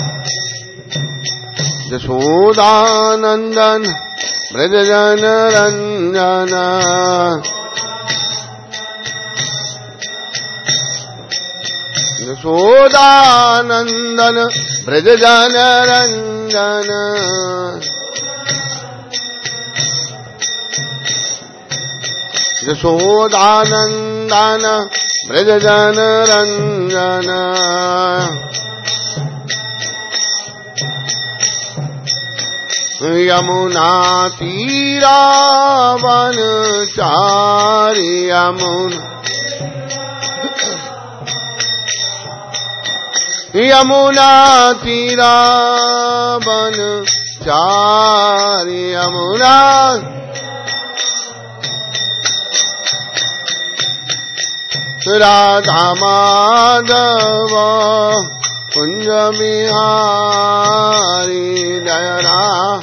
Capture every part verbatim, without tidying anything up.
यशोदानंदन ब्रज जन रंजन यशोदानंदन ब्रज जन रंजन यशोदानंदन ब्रज जन रंजन यमुना तीरा वनचारि यमुना यमुना तीरा वनचारि यमुना राधा माधव कुंज बिहारी जय राम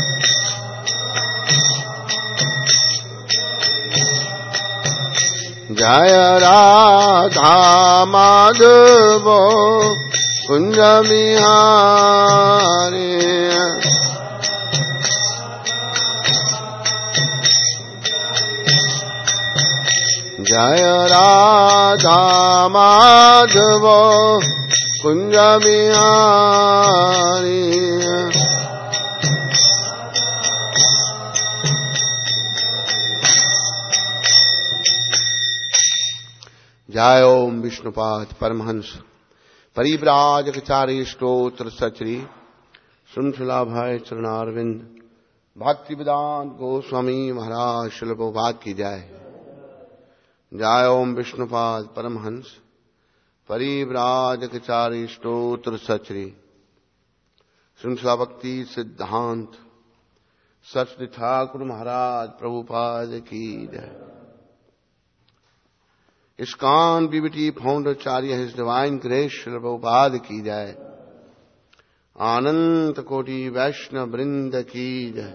जय राधा माधव कुंज बिहारी जय राधा माधव कुंज बिहारी जय ओम विष्णुपाद परमहंस परिव्राजकचारी स्तोत्र सचरी श्रृंखला भाई चरणारविंद भक्ति वेदांत गोस्वामी महाराज श्रील प्रभुपाद की जय। जय ओम विष्णुपाद परमहंस परिव्राजकचारी स्तोत्र सचरी श्रृंखला भक्ति सिद्धांत सरस्वती ठाकुर महाराज प्रभुपाद की जय। इस्कॉन बीबीटी फाउंडरचार्य his divine grace Srila Prabhupada की जय। आनंद कोटि वैष्णव वृंद की जय।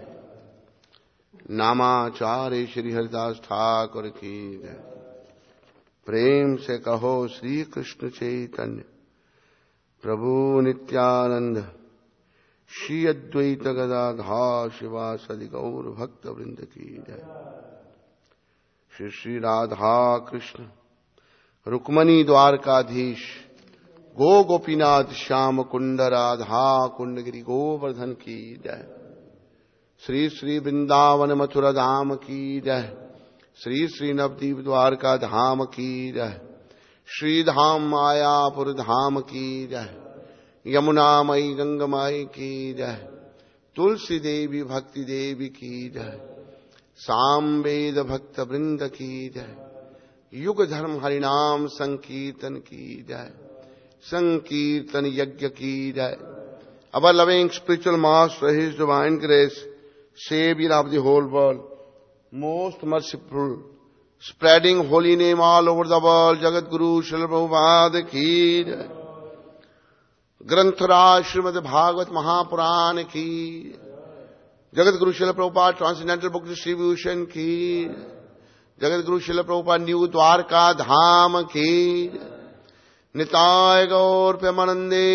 नामाचार्य श्री हरिदास ठाकुर की जय। प्रेम से कहो श्री कृष्ण चैतन्य प्रभु नित्यानंद श्री अद्वैत गदाधर शिवासदि गौर भक्त वृंद की जय। श्री श्री राधा कृष्ण रुक्मणी द्वारकाधीश गो गोपीनाथ श्याम कुंड राधा कुंड गिरि गोवर्धन की जय। श्री श्री वृंदावन मथुरा धाम की जय। श्री श्री नवदीप द्वारका धाम की जय। श्री धाम मायापुर धाम की जय। यमुना मई गंगमाई की जय। तुलसी देवी भक्ति देवी की जय। सामवेद भक्त वृंद की जय। युग धर्म हरिनाम संकीर्तन की जय। संकीर्तन यज्ञ की जय। Our loving spiritual master, His divine grace, Savior of the whole world, most merciful, spreading holy name all over the world, Jagat Guru Srila Prabhupada ki jai। ग्रंथराज Shrimad Bhagavat Mahapuran की। जगत गुरु Srila Prabhupada transcendental book distribution की। जगत गुरु श्रील प्रभुपाद न्यू द्वारका धाम की। निताय गौर प्रेमानंदे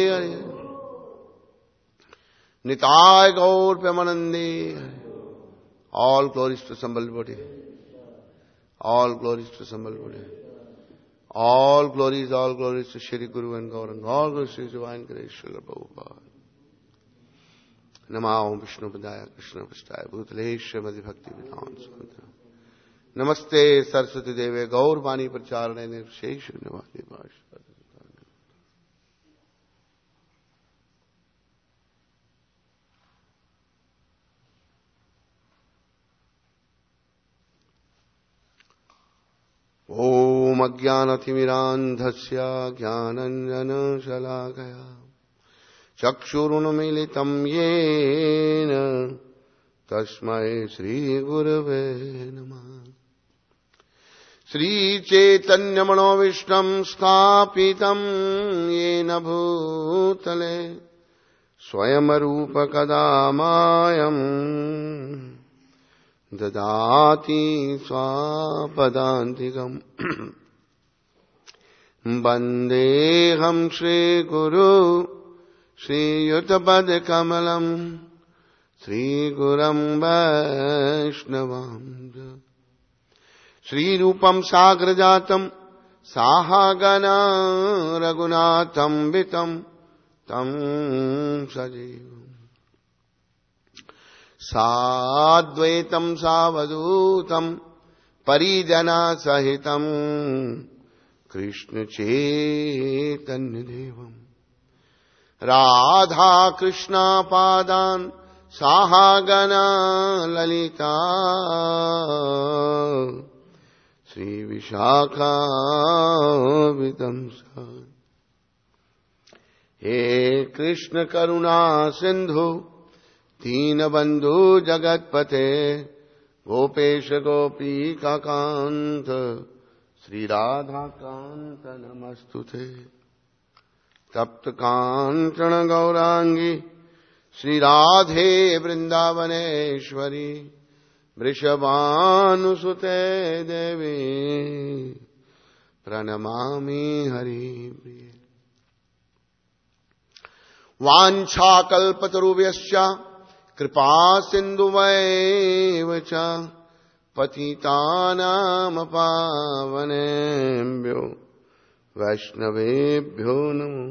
निताय गौर प्रेमानंदे। All glories to assembled body. All glories to assembled body. All glories, all glories to Shri Guru and Gauranga. All glories to His divine grace, Srila Prabhupada. Namo Vishnu Padaya Krishna Pastaya Bhutale Shrimati Bhakti Vedanta Sudra. Namaste Saraswati Deve Gaur Vani Pracharane Nirvishesha Nivati Bhasha. ओम अज्ञानतिमिरान्धस्य ज्ञानाञ्जनशलाकया चक्षुरुन्मीलितं येन तस्मै श्रीगुरवे नमः। श्रीचैतन्यमनोभीष्टं स्थापितं येन भूतले स्वयं रूपकदा मायम् ददाति स्वापदान्तिकम्। वन्देऽहं श्रीगुरु श्रीयुतपदकमलम् श्रीगुरं वैष्णवं श्रीरूपं साग्रजातं साहागना रघुनाथं वितं तं सजीवम् साद्वैतं सावधूतं परिजना सहितं कृष्ण चैतन्यदेवम् राधा कृष्णा पादान् साहागना ललिता श्री विशाखा विदंसा हे कृष्ण करुणा सिंधु दीनबंधु जगतपते गोपेश गोपीका कांत श्री राधा कांत नमस्तुते तप्त कांचन गौरांगी श्री राधे वृंदावनेश्वरी वृषभानुसुते देवी प्रणमामि हरिप्रिये वाञ्छाकल्पतरुभ्यश्च कृपा सिन्धुवैव च पतितानां पावनेभ्यो वैष्णवेभ्यो नमो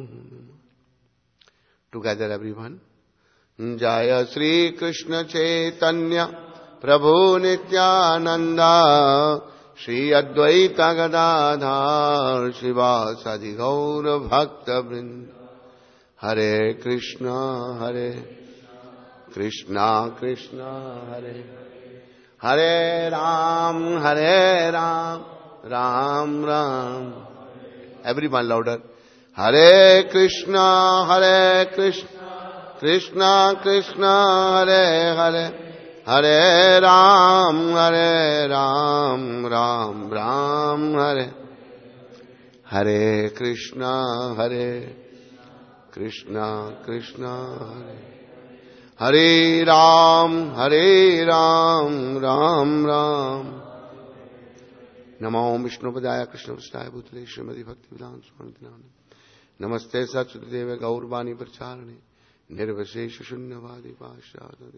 टुगेदर एवरीवन जय श्री कृष्ण चैतन्य प्रभु नित्यानंद श्री अद्वैत गदाधर शिवासादि गौर भक्त वृंद हरे कृष्णा हरे कृष्णा कृष्णा हरे हरे राम हरे राम राम राम एवरीवन लाउडर हरे कृष्णा हरे कृष्णा कृष्णा कृष्णा हरे हरे हरे राम हरे राम राम राम हरे हरे कृष्णा हरे कृष्णा कृष्णा हरे हरे राम हरे राम राम राम नमो विष्णुपदाय कृष्णपृष्ठाय भूतले श्रीमती भक्ति विधान स्वामी नमस्ते सच्चिदेव गौरवाणी प्रचारणे निर्विशेष शून्यवादी पाश्चात्य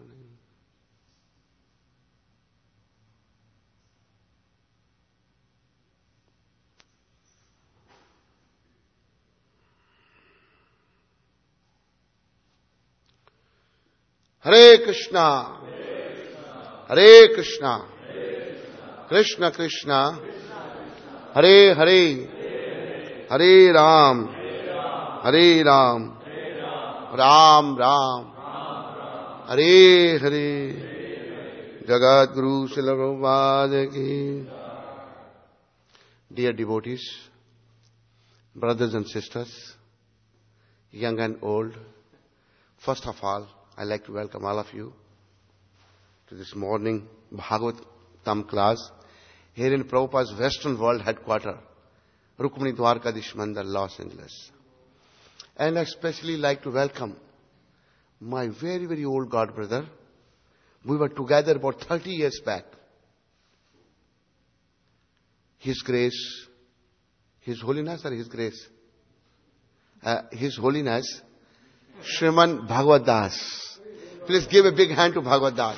हरे कृष्णा हरे कृष्णा कृष्ण कृष्णा हरे हरे हरे राम हरे राम राम राम हरे हरे जगत गुरु श्रील प्रभुपाद की dear devotees brothers and sisters young and old first of all I'd like to welcome all of you to this morning Bhagavatam class here in Prabhupada's Western World Headquarters, Rukmini Dwarkadish Mandar, Los Angeles. And I especially like to welcome my very, very old God brother. We were together about thirty years back. His Grace, His Holiness or His Grace? Uh, His Holiness, Shriman Bhagavad Das. Please give a big hand to Bhagavad Das.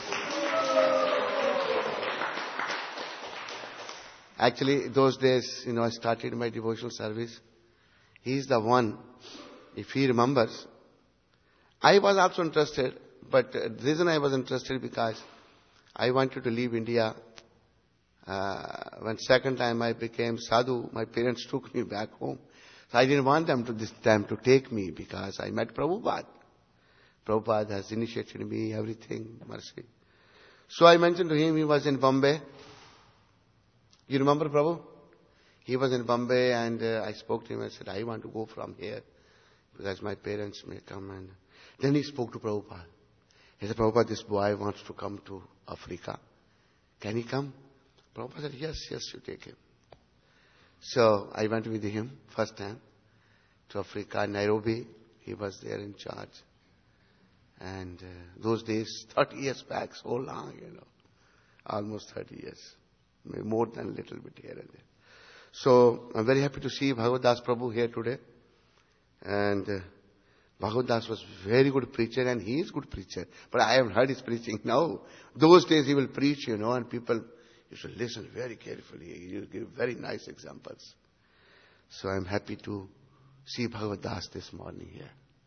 Actually, those days, you know, I started my devotional service. He is the one, if he remembers. I was also interested, but the reason I was interested because I wanted to leave India. Uh, when second time I became sadhu, my parents took me back home. So I didn't want them to this time to take me because I met Prabhupada. Prabhupada has initiated me, everything, mercy. So I mentioned to him, he was in Bombay. You remember Prabhu? He was in Bombay and uh, I spoke to him and said, I want to go from here because my parents may come. And then he spoke to Prabhupada. He said, Prabhupada, this boy wants to come to Africa. Can he come? Prabhupada said, yes, yes, you take him. So I went with him first time to Africa, Nairobi. He was there in charge. And uh, those days, thirty years back, so long, you know, almost thirty years, maybe more than a little bit here and there. So I'm very happy to see Bhagavad Das Prabhu here today. And uh, Bhagavad Das was very good preacher, and he is good preacher. But I haven't heard his preaching now. Those days he will preach, you know, and people used to listen very carefully. He will give very nice examples. So I'm happy to see Bhagavad Das this morning here.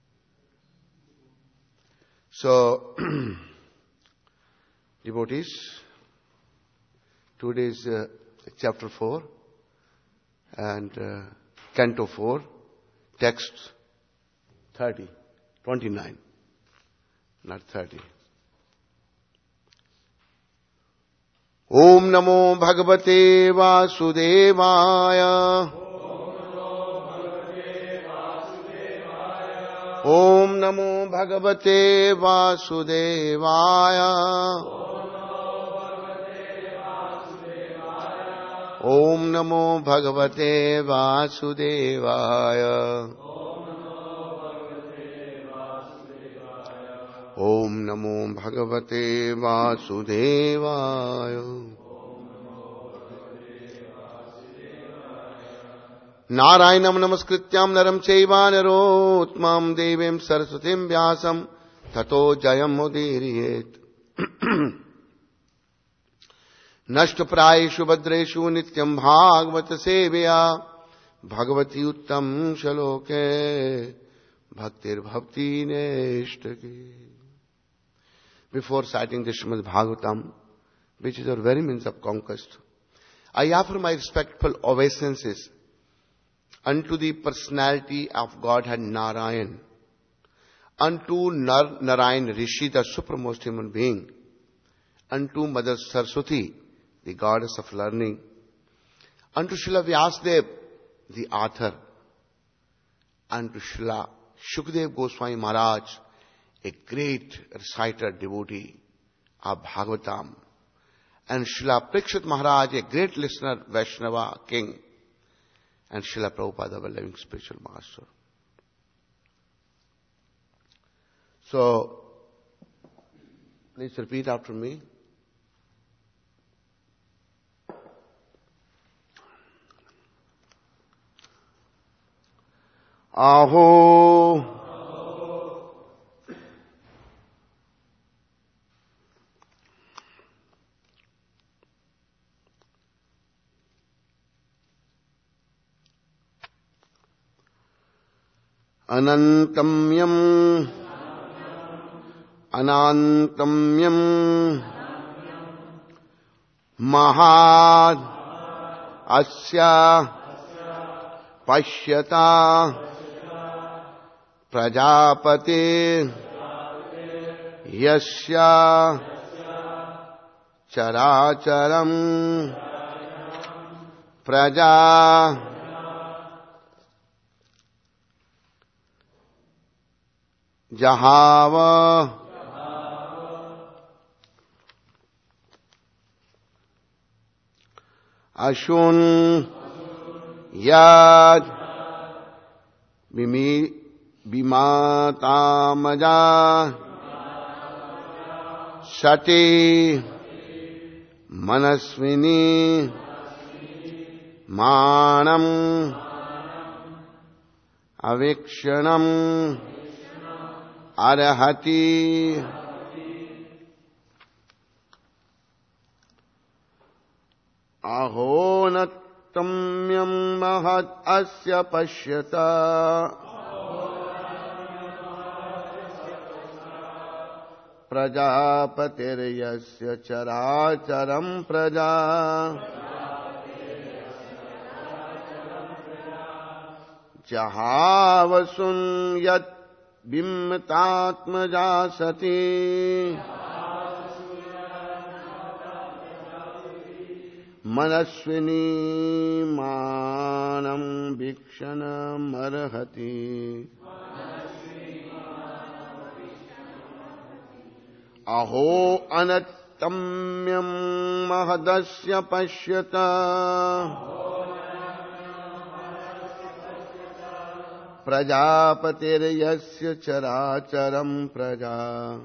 So, devotees, today is uh, chapter four and uh, canto four, text thirty, twenty-nine, not thirty. Om Namo Bhagavate Vasudevaya. Om Namo Bhagavate Vasudevaya. Om Namo Bhagavate Vasudevaya. Om Namo Bhagavate Vasudevaya. Narayanam namaskrityam naram chaiva narotmam devim saraswatim vyasam tato jayam mudiriyet. Nashtaprayeshu bhadreshu nityam bhagavata seveya bhagavati uttam shaloke bhaktir bhavti neshtaki. Before citing the Srimad Bhagavatam, which is our very means of conquest, I offer my respectful obeisances unto the personality of Godhead Narayan, unto Nar- Narayan Rishi, the supremest human being, unto Mother Saraswati, the goddess of learning, unto Srila Vyasadeva, the author, unto Srila Shukdev Goswami Maharaj, a great reciter, devotee of Bhagavatam, and Srila Parikshit Maharaj, a great listener, Vaishnava king, and Srila Prabhupada, our living spiritual master. So, please repeat after me. Aho. Anantamyam Anantamyam Mahad Asya Pashyata Prajapati Yasya Characharam Praja Jahava Ashun Yad Bimi Bimatamaja Sati Manaswini Manam Avikshanam Arahati Ahonatamyam Mahad Asya Pashyata Prajapatir Yasya Characharam Praja Jahavasun Yat Bimtatmaja Sati Manaswini Manam Bhikshanam Arhati Aho Anatamyam Mahadasya Pashyata Prajapatir Yasya Characharam Praja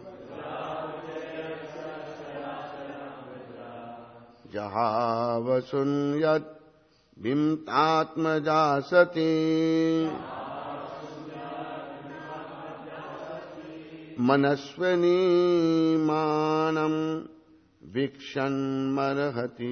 Jahavasun Yat Bimtatmaja Sati मनस्विनी मानं वीक्षन्मर्हति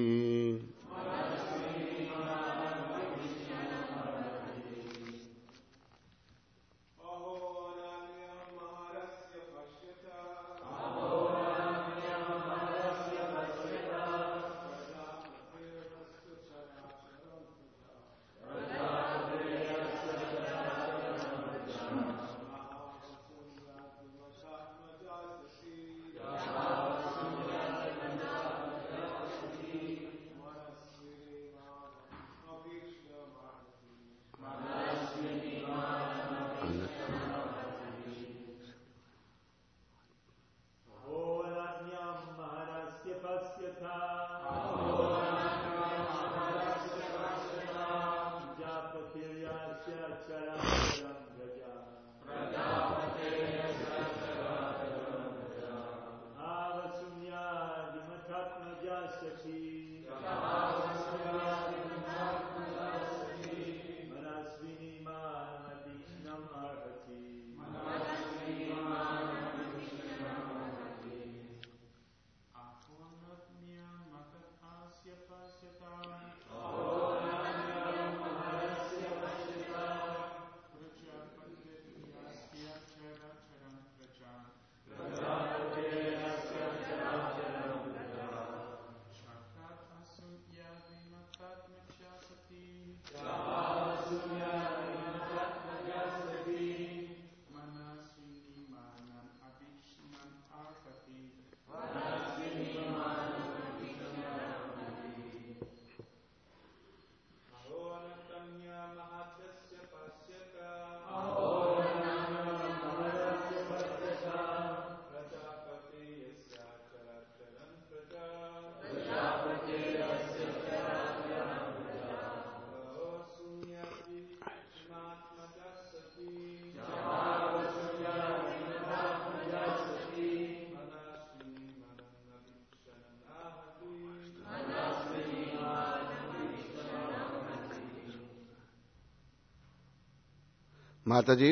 Mataji.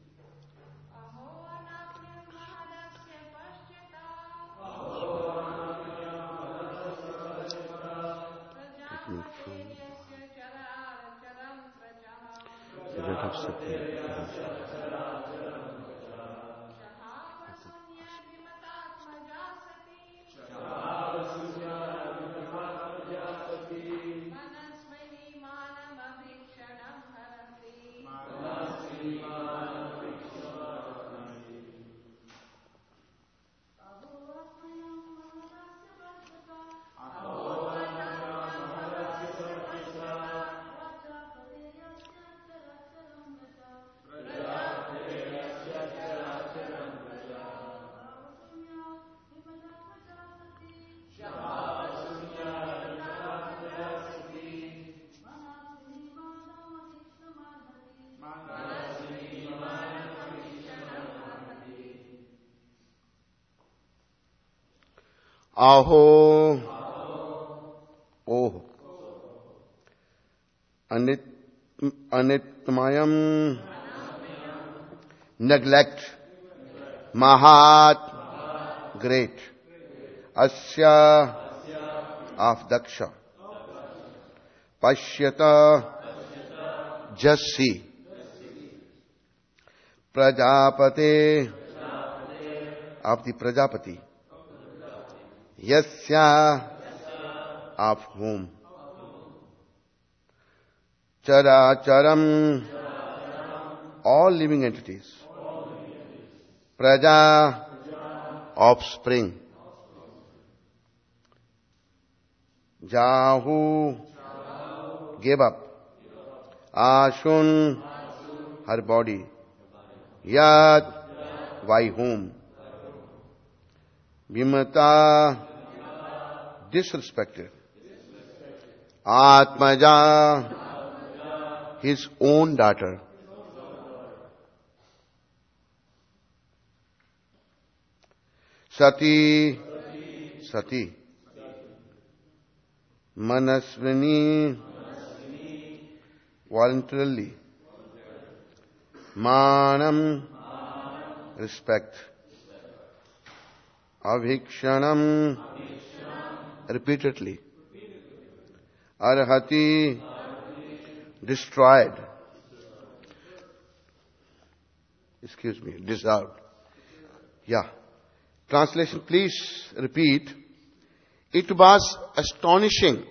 Aho, oh, anit, anitmayam, neglect, mahat, great, asya, of daksha, pashyata, just see, prajapate, of the prajapati, yasya, of whom, chara charam, all living entities, praja, offspring, jahu, gave up, ashun, her body, yad, by whom, vimata, disrespected, atmaja, his own daughter, sati, sati, manasvini, voluntarily, manam, respect, Abhikshanam. Repeatedly. Arhati. Destroyed. Excuse me, deserved. Yeah. Translation, please repeat. It was astonishing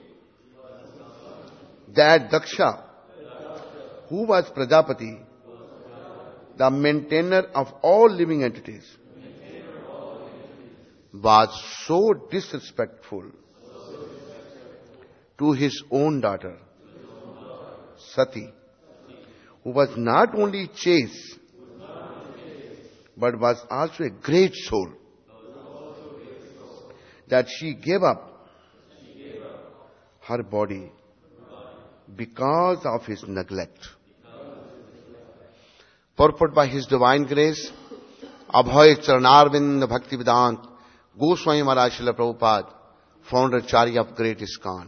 that Daksha, who was Prajapati, the maintainer of all living entities, was so disrespectful to his own daughter, Sati, who was not only chaste, but was also a great soul, that she gave up her body because of his neglect. Purport by His Divine Grace, Abhay Charanarvind Bhakti Vedant, Goswami Maharaj Srila Prabhupada, founder Charya of Great ISKCON.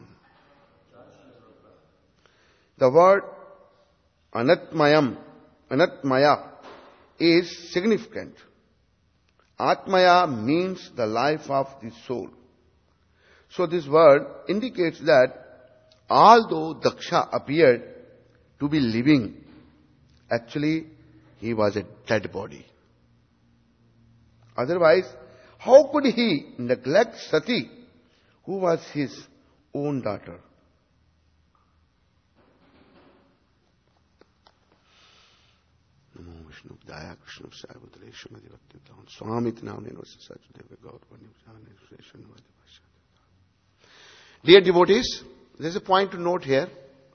The word Anatmayam, Anatmaya, is significant. Atmaya means the life of the soul. So this word indicates that although Daksha appeared to be living, actually he was a dead body. Otherwise, how could he neglect Sati, who was his own daughter? Daya Krishna Sarvadre Shrimati Bhakti Vedanta Swami Tinam Nirvasa Sajadeva Gaurvani Vijnana. Dear devotees, there is a point to note here.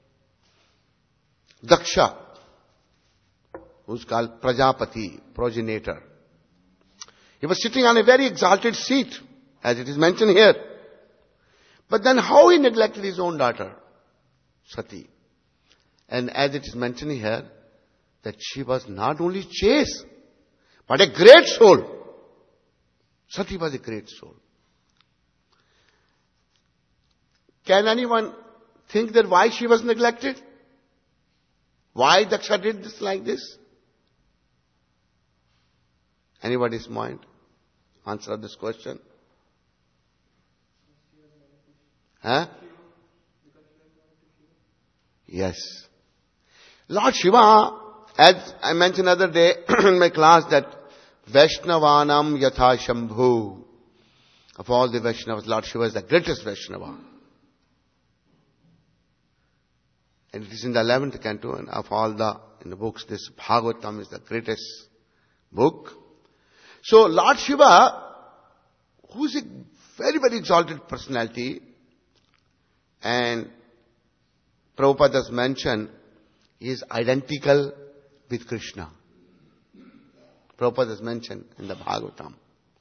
Daksha, who is called Prajapati, progenitor. He was sitting on a very exalted seat, as it is mentioned here. But then how he neglected his own daughter, Sati. And as it is mentioned here, that she was not only chaste, but a great soul. Sati was a great soul. Can anyone think that why she was neglected? Why Daksha did this like this? Anybody's mind? Answer this question. Huh? Yes. Lord Shiva, as I mentioned the other day in my class, that Vaishnavanam Yatha Shambhu. Of all the Vaishnavas, Lord Shiva is the greatest Vaishnava. And it is in the eleventh canto, and of all the in the books, this Bhagavatam is the greatest book. So Lord Shiva, who is a very, very exalted personality, and Prabhupada has mentioned, he is identical with Krishna. Prabhupada has mentioned in the Bhagavatam.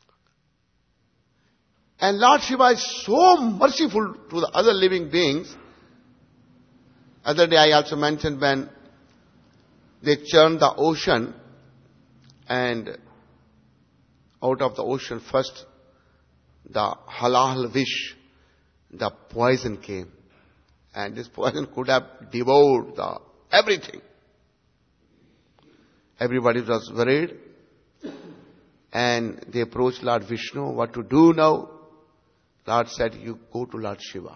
And Lord Shiva is so merciful to the other living beings. Other day I also mentioned when they churned the ocean, and out of the ocean first the halal fish, the poison came. And this poison could have devoured the everything. Everybody was worried. And they approached Lord Vishnu, what to do now? Lord said, you go to Lord Shiva.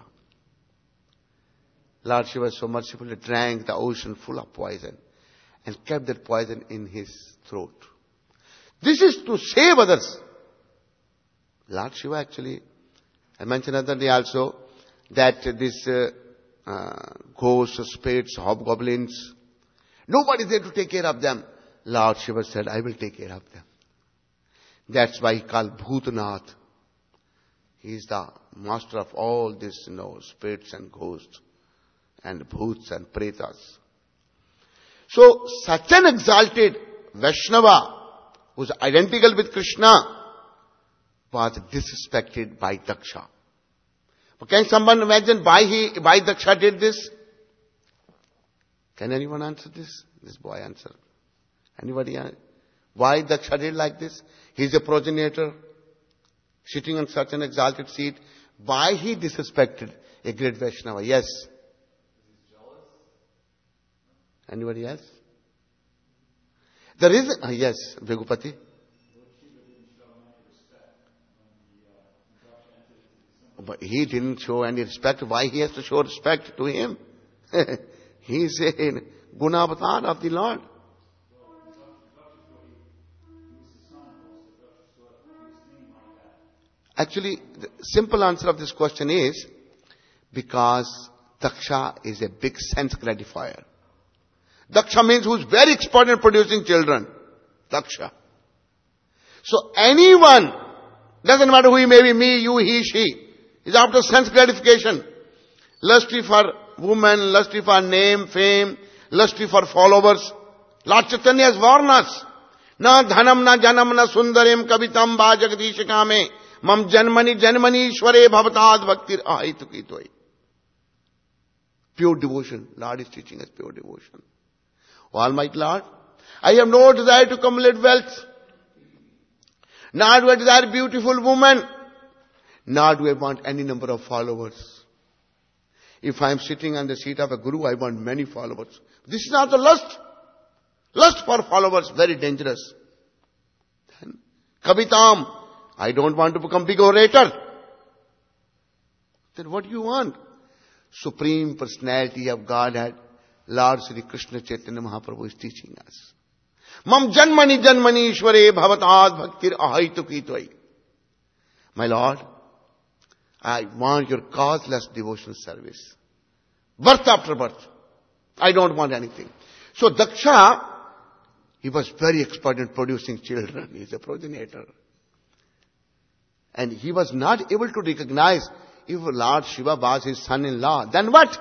Lord Shiva so mercifully drank the ocean full of poison and kept that poison in his throat. This is to save others. Lord Shiva actually, I mentioned other day also, that this uh, uh, ghosts, spirits, hobgoblins, nobody is there to take care of them. Lord Shiva said, I will take care of them. That's why he called Bhutanath. He is the master of all this, you know, spirits and ghosts and bhuts and pretas. So, such an exalted Vaishnava, who is identical with Krishna, was disrespected by Daksha. But can someone imagine why he, why Daksha did this? Can anyone answer this? This boy answered. Anybody? Why Daksha did like this? He is a progenitor, sitting on such an exalted seat. Why he disrespected a great Vaishnava? Yes. Anybody else? The reason, uh, yes, Bhegupati. but he didn't show any respect. Why he has to show respect to him? He is a guna avatar of the Lord. Actually, the simple answer of this question is because Daksha is a big sense gratifier. Daksha means who's very expert in producing children. Daksha. So anyone, doesn't matter who he may be, me, you, he, she, is after sense gratification. Lusty for woman, lusty for name, fame, lusty for followers. Lord Chaitanya has warned us. Na dhanam na janam na sundarim kavitam ba jagadish kame mam janmani janmani ishware bhavatad bhaktir ahaitu kitoi. Pure devotion. Lord is teaching us pure devotion. O Almighty Lord, I have no desire to accumulate wealth. Nor do I desire beautiful woman. Nor do I want any number of followers. If I am sitting on the seat of a guru, I want many followers. This is not the lust. Lust for followers, very dangerous. Then, Kavitam, I don't want to become big orator. Then what do you want? Supreme Personality of Godhead, Lord Sri Krishna Chaitanya Mahaprabhu is teaching us. Mam janmani janmani ishware bhavatad bhaktir ahaitu kitoi. My Lord, I want your causeless devotional service. Birth after birth. I don't want anything. So Daksha, he was very expert in producing children. He is a progenitor. And he was not able to recognize if Lord Shiva was his son-in-law. Then what?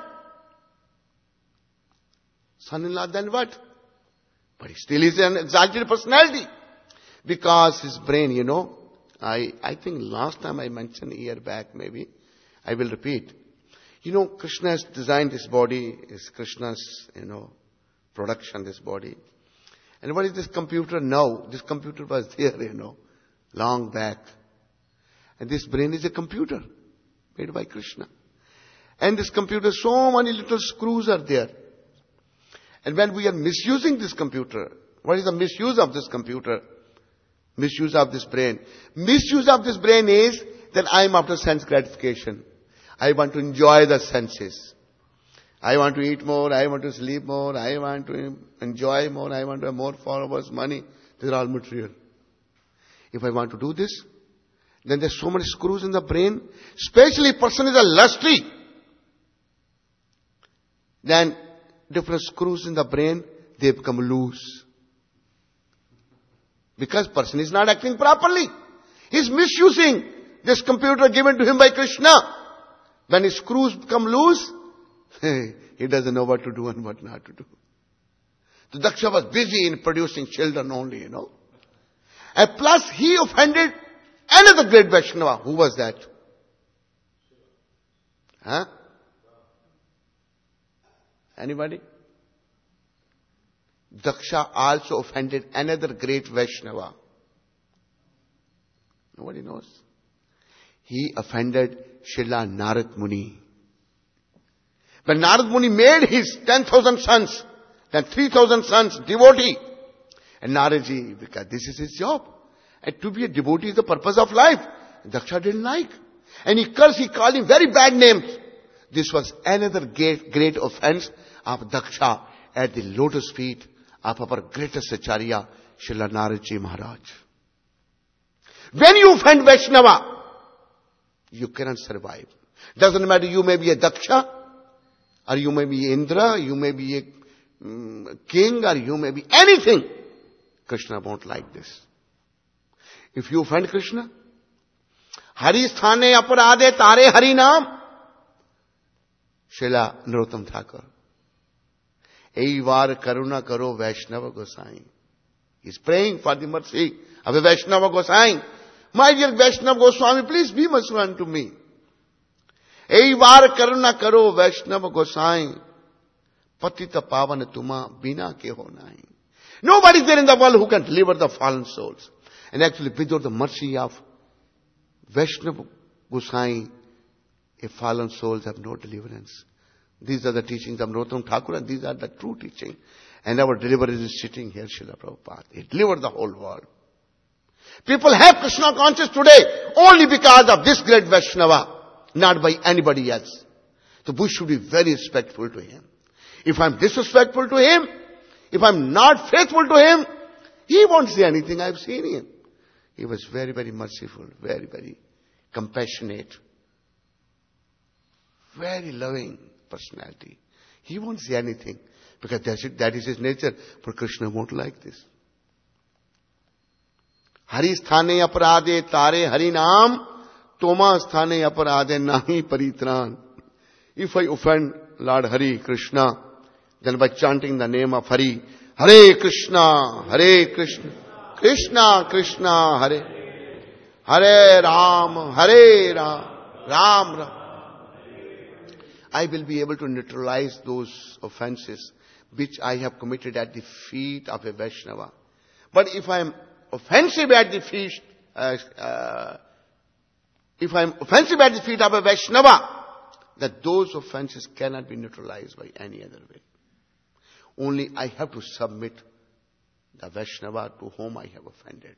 Son-in-law, then what? But he still is an exalted personality. Because his brain, you know, I, I think last time I mentioned a year back maybe, I will repeat. You know, Krishna has designed this body, is Krishna's, you know, production, this body. And what is this computer now? This computer was there, you know, long back. And this brain is a computer made by Krishna. And this computer, so many little screws are there. And when we are misusing this computer, what is the misuse of this computer? Misuse of this brain. Misuse of this brain is that I am after sense gratification. I want to enjoy the senses. I want to eat more, I want to sleep more, I want to enjoy more, I want to have more followers, money. These are all material. If I want to do this, then there's so many screws in the brain. Especially if person is a lusty. Then different screws in the brain, they become loose. Because person is not acting properly. He's misusing this computer given to him by Krishna. When his screws become loose, he doesn't know what to do and what not to do. So Daksha was busy in producing children only, you know. And plus he offended another great Vaishnava. Who was that? Huh? Anybody? Daksha also offended another great Vaishnava. Nobody knows. He offended Srila Narad Muni. When Narad Muni made his ten thousand sons, then three thousand sons devotee. And Naradji, because this is his job. And to be a devotee is the purpose of life. Daksha didn't like. And he cursed, he called him very bad names. This was another great, great offense of Daksha at the lotus feet of our greatest Acharya, Srila Naradji Maharaj. When you offend Vaishnava, you cannot survive. Doesn't matter, you may be a Daksha, or you may be Indra, you may be a um, king, or you may be anything. Krishna won't like this. If you offend Krishna, Hari sthane aparade tare Hari naam. Srila Narottam Thakur. Ei var karuna karo Vaishnava Gosai. He's praying for the mercy of a Vaishnava Gosai. My dear Vaishnava Goswami, please be merciful unto me. Ei var karuna karo Vaishnava Gosai. Patita pavana tuma bina ke ho nahi. Nobody is there in the world who can deliver the fallen souls. And actually, without the mercy of Vaishnava Gosai, a fallen souls have no deliverance. These are the teachings of Narottam Thakur, and these are the true teaching. And our deliverer is sitting here, Srila Prabhupada. He delivered the whole world. People have Krishna conscious today only because of this great Vaishnava. not by anybody else. So we should be very respectful to him. If I'm disrespectful to him, if I'm not faithful to him, he won't say anything. I've seen him. He was very, very merciful, very, very compassionate, very loving personality. He won't say anything because that's it, that is his nature. But Krishna won't like this. Hari sthane aparade tare hari naam, toma sthane aparade nahi paritran. If I offend Lord Hari, Krishna, then by chanting the name of Hari, Hare Krishna, Hare Krishna, Krishna Krishna, Hare, Hare Ram, Hare Ram, Ram Ram, I will be able to neutralize those offenses which I have committed at the feet of a Vaishnava. But if I am offensive at the feet, uh, uh, if I am offensive at the feet of a Vaishnava, that those offenses cannot be neutralized by any other way. Only I have to submit the Vaishnava to whom I have offended.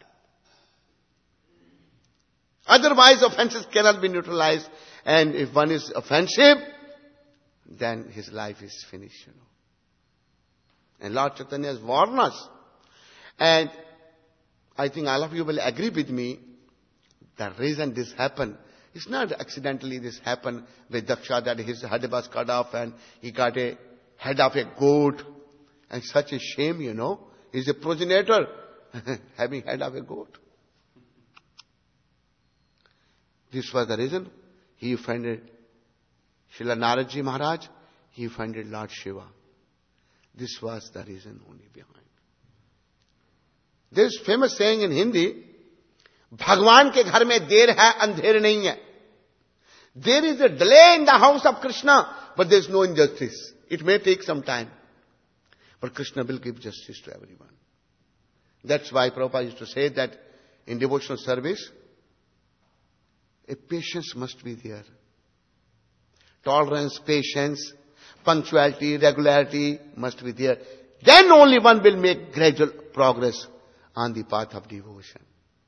Otherwise, offenses cannot be neutralized. And if one is offensive, then his life is finished, you know. And Lord Chaitanya has warned us. And I think all of you will agree with me, the reason this happened, it's not accidentally this happened with Daksha, that his head was cut off and he got a head of a goat. And such a shame, you know. He's a progenitor having head of a goat. This was the reason he offended Srila Naradji Maharaj. He offended Lord Shiva. This was the reason only behind. There is famous saying in Hindi, Bhagwan ke ghar mein der hai, andher nahi hai. There is a delay in the house of Krishna, but there is no injustice. It may take some time, but Krishna will give justice to everyone. That's why Prabhupada used to say that in devotional service, a patience must be there. Tolerance, patience, punctuality, regularity must be there. Then only one will make gradual progress on the path of devotion.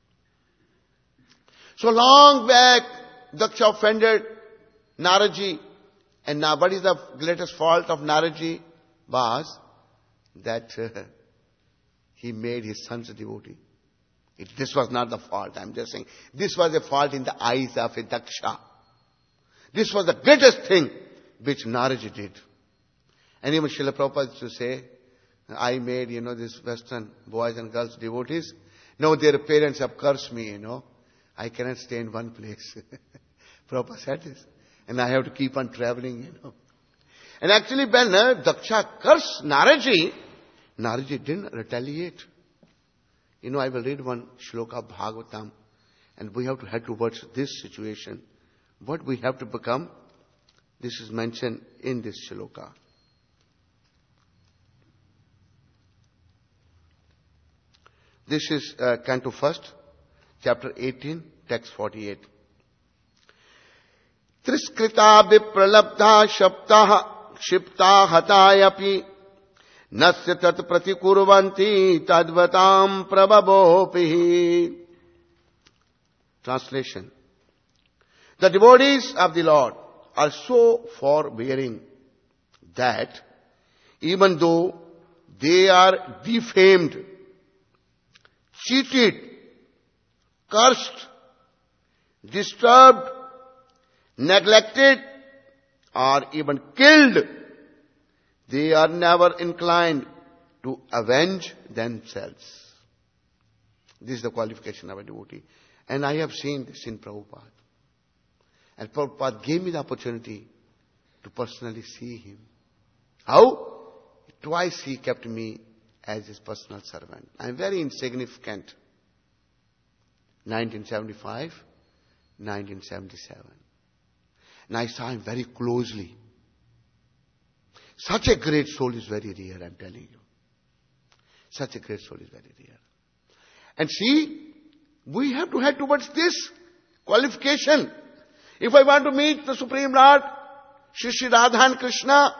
So long back, Daksha offended Naradji. And now what is the greatest fault of Naradji? Was that uh, he made his sons a devotee. It, this was not the fault, I'm just saying. This was a fault in the eyes of a Daksha. This was the greatest thing which Naradji did. And even Srila Prabhupada used to say, I made, you know, these Western boys and girls devotees. Now their parents have cursed me, you know. I cannot stay in one place. Prabhupada said this. And I have to keep on traveling, you know. And actually when uh, Daksha cursed Naradji, Naradji didn't retaliate. You know, I will read one shloka of Bhagavatam. And we have to head towards this situation. What we have to become, this is mentioned in this shloka. This is uh, Canto first, chapter eighteen, text forty-eight. Triskrita vipralabdha shaptaha kshipta hatayapi nasya tat pratikurvanti tadvatam prabhabopihi. Translation. The devotees of the Lord are so forbearing that even though they are defamed, cheated, cursed, disturbed, neglected, or even killed, they are never inclined to avenge themselves. This is the qualification of a devotee. And I have seen this in Prabhupada. And Prabhupada gave me the opportunity to personally see him. How? Twice he kept me as his personal servant. I am very insignificant. nineteen seventy-five, nineteen seventy-seven. And I saw him very closely. Such a great soul is very rare, I am telling you. Such a great soul is very rare. And see, we have to head towards this qualification. If I want to meet the Supreme Lord, Shri Shri Radha and Krishna,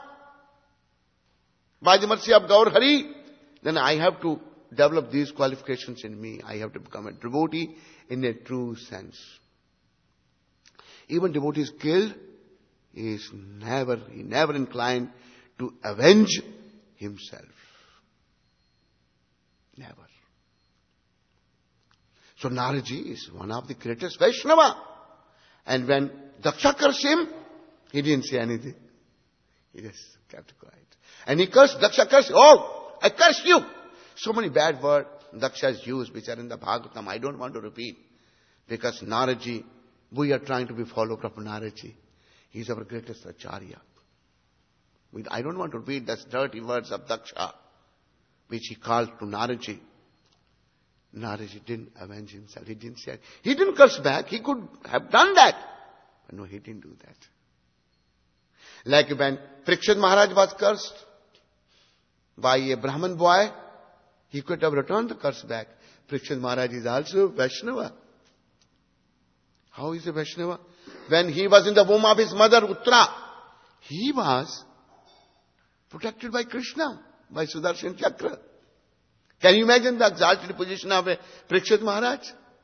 by the mercy of Gaur Hari, then I have to develop these qualifications in me. I have to become a devotee in a true sense. Even devotee is killed, he is never, he never inclined to avenge himself. Never. So Naraji is one of the greatest Vaishnava. And when Daksha cursed him, he didn't say anything. He just kept quiet. And he cursed, Daksha cursed, oh, I curse you. So many bad words Daksha has used, which are in the Bhagavatam. I don't want to repeat. Because Naraji, we are trying to be followers of Naraji. He is our greatest Acharya. I don't want to repeat those dirty words of Daksha, which he called to Naraji. Naraji didn't avenge himself. He didn't say, he didn't curse back. He could have done that. But no, he didn't do that. Like when Parikshit Maharaj was cursed by a Brahman boy, he could have returned the curse back. Parikshit Maharaj is also Vaishnava. How is a Vaishnava? When he was in the womb of his mother Uttara, he was protected by Krishna, by Sudarshan Chakra. Can you imagine the exalted position of a Parikshit Maharaj?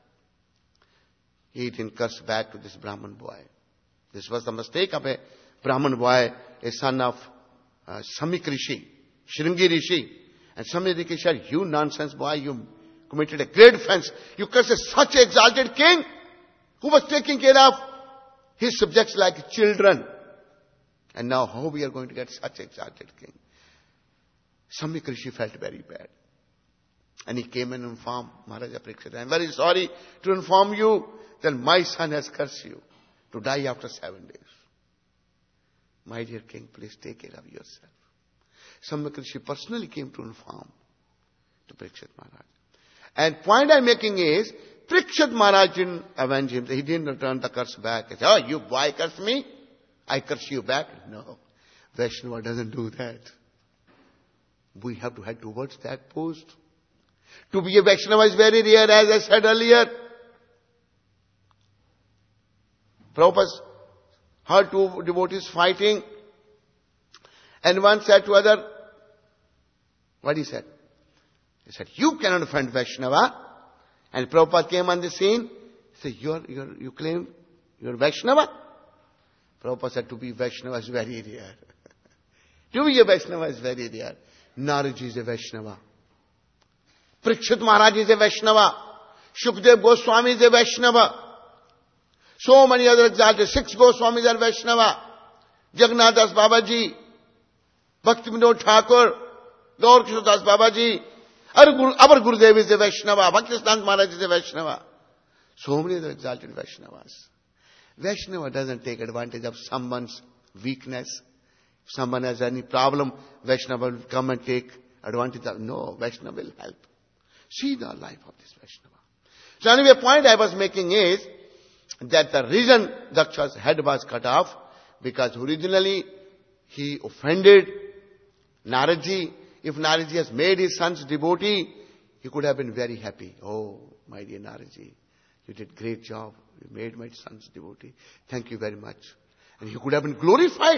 He didn't curse back to this Brahman boy. This was the mistake of a Brahman boy, a son of uh, Samik Rishi, Shringi Rishi. And Samik Rishi said, you nonsense boy, you committed a great offense. You cursed such an exalted king who was taking care of his subjects like children. And now how we are going to get such an exalted king? Samik Rishi felt very bad. And he came and informed Maharaja Parikshit, I am very sorry to inform you that my son has cursed you to die after seven days. My dear king, please take care of yourself. Samik Rishi personally came to inform to Parikshit Maharaj. And point I am making is, Parikshit Maharaj didn't avenge him. He didn't return the curse back. He said, oh, you boy curse me, I curse you back. No, Vaishnava doesn't do that. We have to head towards that post. To be a Vaishnava is very rare, as I said earlier. Prabhupada heard two devotees fighting, and one said to other, what he said? He said, you cannot offend Vaishnava. And Prabhupada came on the scene. He said, you're, you're, you claim you're Vaishnava? Prabhupada said, to be Vaishnava is very rare. To be a Vaishnava is very rare. Naraji is a Vaishnava. Parikshit Maharaj is a Vaishnava. Shukdev Goswami is a Vaishnava. So many other exalted. Six Goswamis are Vaishnava. Jagannath Das Babaji, Bhakti Vinod Thakur, Gaur Kishore Das Babaji, our Gurudev is a Vaishnava, Bhaktisiddhanta Maharaj is a Vaishnava. So many other exalted Vaishnavas. Vaishnava doesn't take advantage of someone's weakness. If someone has any problem, Vaishnava will come and take advantage of. No, Vaishnava will help. See the life of this Vaishnava. So anyway, point I was making is that the reason Daksha's head was cut off, because originally he offended Naraji. If Naraji has made his son's devotee, he could have been very happy. Oh, my dear Naraji, you did great job. You made my son's devotee. Thank you very much. And he could have been glorified.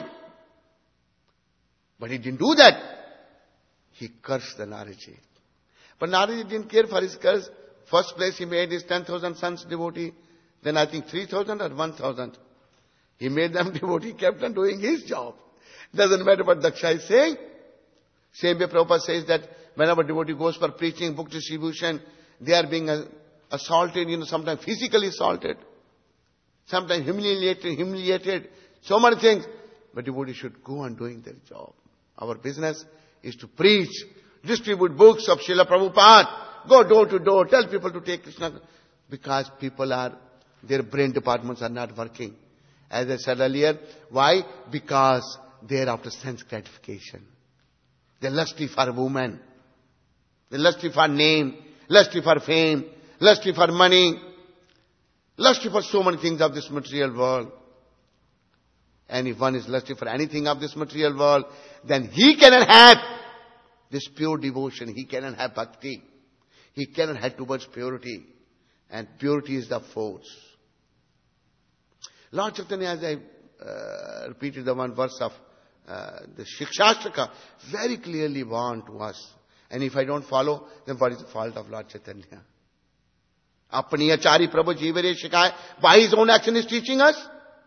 But he didn't do that. He cursed the Naraji. But Naraji didn't care for his curse. First place he made his ten thousand sons devotee. Then I think three thousand or one thousand. He made them devotee, kept on doing his job. Doesn't matter what Daksha is saying. Same way Prabhupada says that whenever devotee goes for preaching, book distribution, they are being assaulted, you know, sometimes physically assaulted. Sometimes humiliated, humiliated. So many things. But devotee should go on doing their job. Our business is to preach, distribute books of Srila Prabhupada, go door to door, tell people to take Krishna. Because people are, their brain departments are not working. As I said earlier, why? Because they are after sense gratification. They're lusty for women. They're lusty for name, lusty for fame, lusty for money, lusty for so many things of this material world. And if one is lusty for anything of this material world, then he cannot have this pure devotion. He cannot have bhakti. He cannot head towards purity. And purity is the force. Lord Chaitanya, as I uh, repeated the one verse of uh, the Shikshashtaka, very clearly warned to us. And if I don't follow, then what is the fault of Lord Chaitanya? Apani Achari Prabhu Jivare Shikaya, by his own action is teaching us.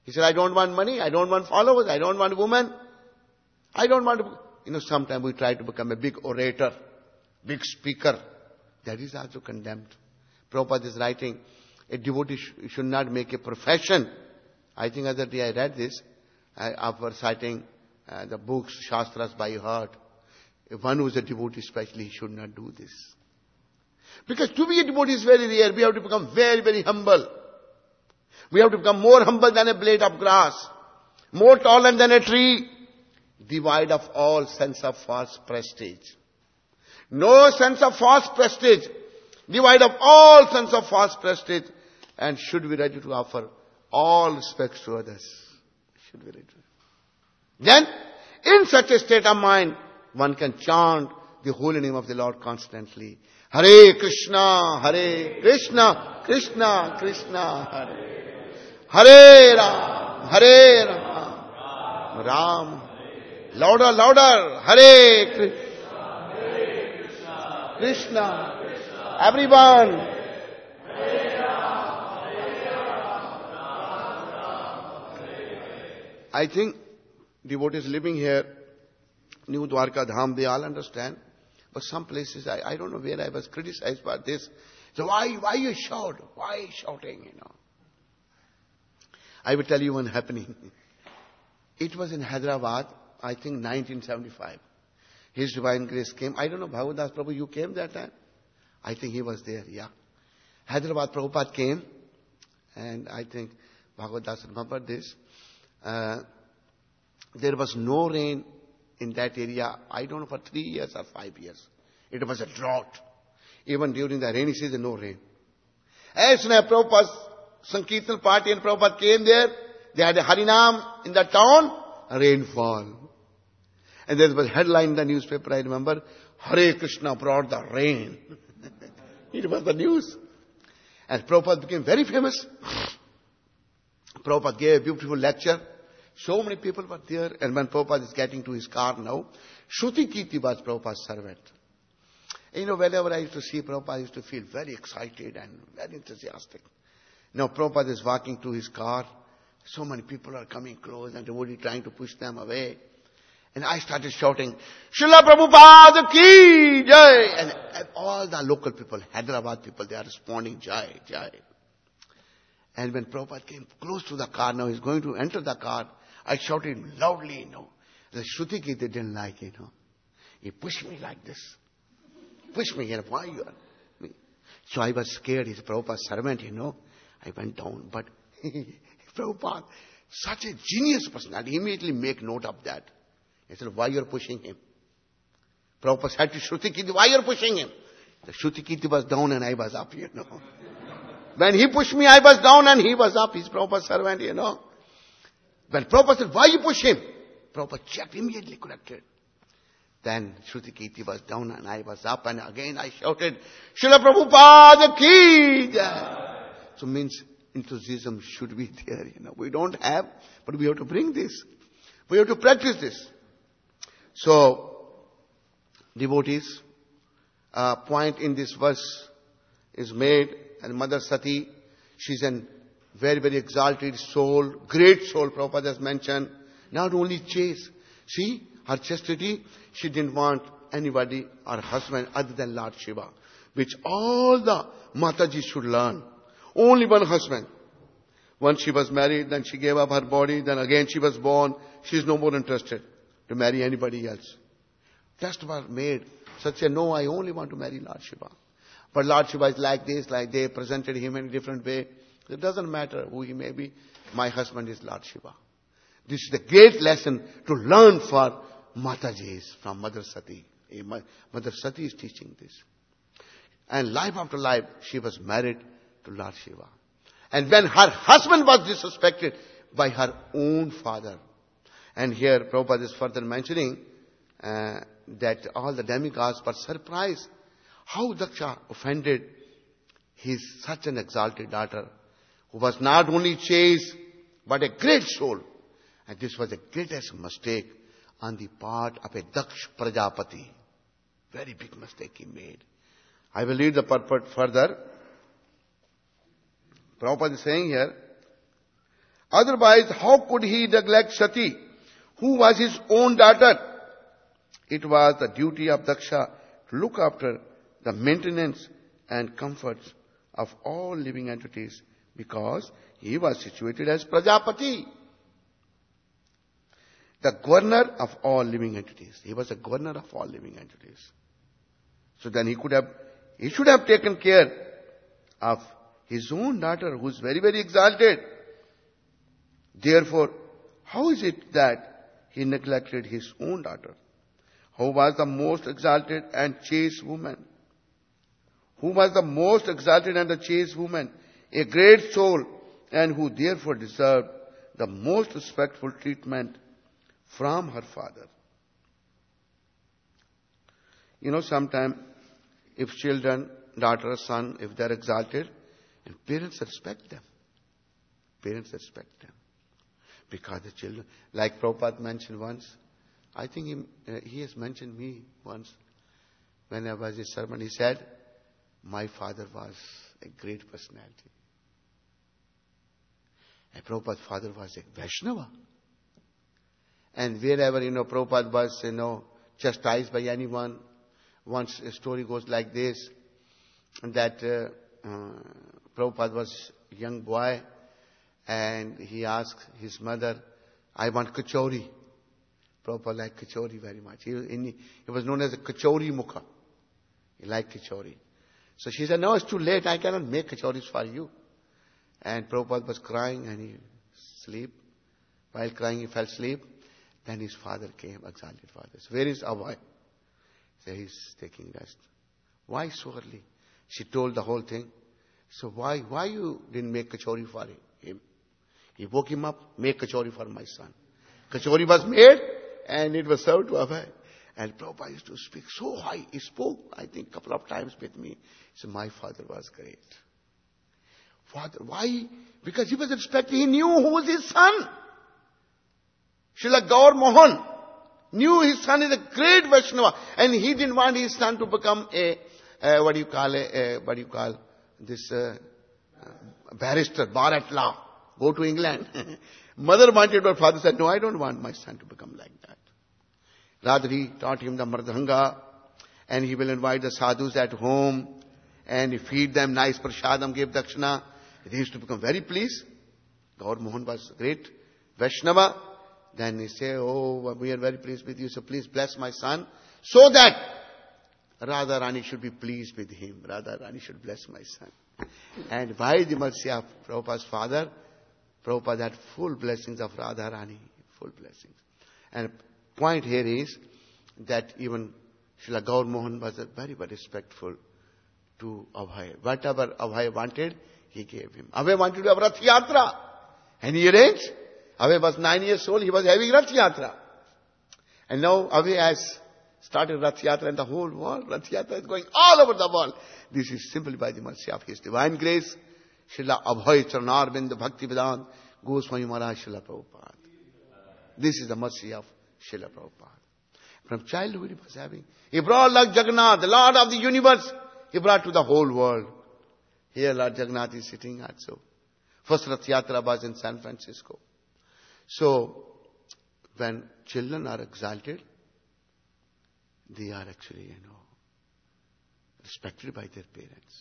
He said, I don't want money, I don't want followers, I don't want women. I don't want to, you know, sometimes we try to become a big orator, big speaker. That is also condemned. Prabhupada is writing, a devotee sh- should not make a profession. I think other day I read this, uh, after citing uh, the books, Shastras by heart. If one who is a devotee especially, he should not do this. Because to be a devotee is very rare. We have to become very, very humble. We have to become more humble than a blade of grass, more tolerant than a tree, devoid of all sense of false prestige. No sense of false prestige, devoid of all sense of false prestige, and should be ready to offer all respects to others. Should be ready. Then, in such a state of mind, one can chant the holy name of the Lord constantly. Hare Krishna, Hare Krishna, Krishna, Krishna, Hare. Hare Ram, Hare Ram, Ram. Louder, louder. Hare Krishna, Hare Krishna, Krishna, Krishna. Everyone. Hare Ram, Hare Ram, Ram, Ram, Hare. I think devotees living here, New Dwarka Dham, they all understand. But some places, I, I don't know where I was criticized for this. So why, why you shout? Why shouting, you know? I will tell you one happening. It was in Hyderabad, I think nineteen seventy-five. His Divine Grace came. I don't know, Bhagavadas Prabhu, you came that time? I think he was there, yeah. Hyderabad Prabhupada came, and I think Bhagavadas remembered this. Uh, there was no rain in that area, I don't know, for three years or five years. It was a drought. Even during the rainy season, no rain. As soon as Prabhupada's Sankirtan party and Prabhupada came there, they had a Harinam in the town, rainfall. And there was a headline in the newspaper, I remember, Hare Krishna brought the rain. It was the news. And Prabhupada became very famous. Prabhupada gave a beautiful lecture. So many people were there. And when Prabhupada is getting to his car now, Shruti Kirti was Prabhupada's servant. And you know, whenever I used to see Prabhupada, I used to feel very excited and very enthusiastic. Now Prabhupada is walking to his car. So many people are coming close and devotee trying to push them away. And I started shouting, Srila Prabhupada ki Jai! And, and all the local people, Hyderabad people, they are responding, Jai, Jai. And when Prabhupada came close to the car, now he's going to enter the car, I shouted loudly, you know. The Shruti Kirti didn't like it, you know. He pushed me like this. Pushed me, you know, why you are? So I was scared, he's Prabhupada's servant, you know. I went down, but Prabhupada, such a genius personality, immediately make note of that. He said, why you're pushing him? Prabhupada said to Shruti Kirti, why you're pushing him? The Shruti Kirti was down and I was up, you know. When he pushed me, I was down and he was up. He's Prabhupada's servant, you know. When Prabhupada said, why you push him? Prabhupada checked, immediately corrected. Then Shruti Kirti was down and I was up, and again I shouted, Srila Prabhupada ki Jai. So means enthusiasm should be there, you know. We don't have, but we have to bring this. We have to practice this. So, devotees, a point in this verse is made, and Mother Sati, she's a very, very exalted soul, great soul, Prabhupada has mentioned. Not only chaste. See, her chastity, she didn't want anybody or husband other than Lord Shiva, which all the Mataji should learn. Only one husband. Once she was married, then she gave up her body, then again she was born. She is no more interested to marry anybody else. Test was made. Such said, no, I only want to marry Lord Shiva. But Lord Shiva is like this, like they presented him in a different way. It doesn't matter who he may be. My husband is Lord Shiva. This is the great lesson to learn for Matajis from Mother Sati. Mother Sati is teaching this. And life after life, she was married to Lord Shiva. And when her husband was disrespected by her own father. And here Prabhupada is further mentioning uh, that all the demigods were surprised how Daksha offended his such an exalted daughter, who was not only chaste, but a great soul. And this was the greatest mistake on the part of a Daksh Prajapati. Very big mistake he made. I will read the purport further. Prabhupada is saying here, Otherwise, how could he neglect Sati, who was his own daughter? It was the duty of Daksha to look after the maintenance and comforts of all living entities, because he was situated as Prajapati, the governor of all living entities. He was a governor of all living entities. So then he could have, he should have taken care of his own daughter, who is very, very exalted. Therefore, how is it that he neglected his own daughter, who was the most exalted and chaste woman? Who was the most exalted and the chaste woman, a great soul, and who therefore deserved the most respectful treatment from her father. You know, sometimes if children, daughter, son, if they're exalted, and parents respect them. Parents respect them. Because the children, like Prabhupada mentioned once, I think he, uh, he has mentioned me once, when I was his servant, he said, my father was a great personality. And Prabhupada's father was a Vaishnava. And wherever, you know, Prabhupada was, you know, chastised by anyone, once a story goes like this, that uh, uh, Prabhupada was a young boy, and he asked his mother, I want kachori. Prabhupada liked kachori very much. He, in, he was known as a kachori mukha. He liked kachori. So she said, no, it's too late. I cannot make kachoris for you. And Prabhupada was crying and he slept. While crying, he fell asleep. Then his father came, exalted father. So where is Abhay? So he's taking rest. Why so early? She told the whole thing. So why, why you didn't make kachori for him? He woke him up, make kachori for my son. Kachori was made and it was served to Abhay. And Prabhupada used to speak so high. He spoke, I think, a couple of times with me. So my father was great. Father, why? Because he was respected. He knew who was his son. Srila Gaur Mohan knew his son is a great Vaishnava. And he didn't want his son to become a, uh, what do you call it, uh, what do you call this, uh, uh, barrister, bar at law. Go to England. Mother wanted, but father said, no, I don't want my son to become like that. Radhari taught him the Mardhanga, and he will invite the sadhus at home, and he feed them nice prasadam, give dakshina. They used to become very pleased. Gaur Mohan was great Vaishnava. Then he say, oh, we are very pleased with you, so please bless my son, so that Radha Rani should be pleased with him. Radha Rani should bless my son. And by the mercy of Prabhupada's father, Prabhupada had full blessings of Radha Rani, full blessings. And point here is that even Srila Gaur Mohan was very, very respectful to Abhay. Whatever Abhay wanted, he gave him. Abhay wanted to have Rath Yatra. And he arranged. Abhay was nine years old, he was having Rath Yatra. And now Abhay has started Rath Yatra in the whole world. Rath Yatra is going all over the world. This is simply by the mercy of His divine grace. Srila Abhay Charanarvind Bhakti Vedant Goswami Maharaj Srila Prabhupada. This is the mercy of Srila Prabhupada. From childhood he was having. He brought Lord Jagannath, the Lord of the universe. He brought to the whole world. Here Lord Jagannath is sitting also. First Rath Yatra was in San Francisco. So, when children are exalted, they are actually, you know, respected by their parents.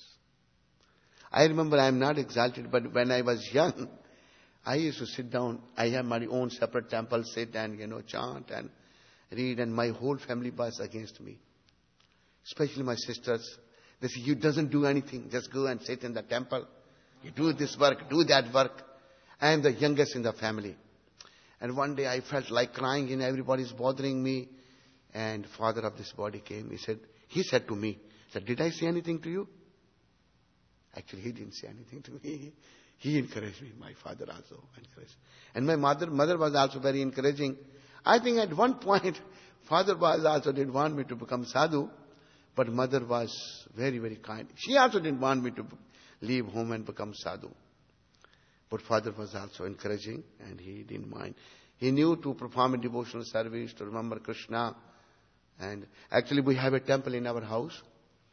I remember I am not exalted, but when I was young, I used to sit down. I have my own separate temple, sit and, you know, chant and read, and my whole family was against me. Especially my sisters. They say, you doesn't do anything. Just go and sit in the temple. You do this work, do that work. I am the youngest in the family. And one day I felt like crying and everybody's bothering me. And father of this body came. He said, he said to me, said, did I say anything to you? Actually, he didn't say anything to me. He encouraged me. My father also encouraged. And my mother, mother was also very encouraging. I think at one point, father was also didn't want me to become sadhu. But mother was very, very kind. She also didn't want me to leave home and become sadhu. But father was also encouraging and he didn't mind. He knew to perform a devotional service, to remember Krishna. And actually we have a temple in our house.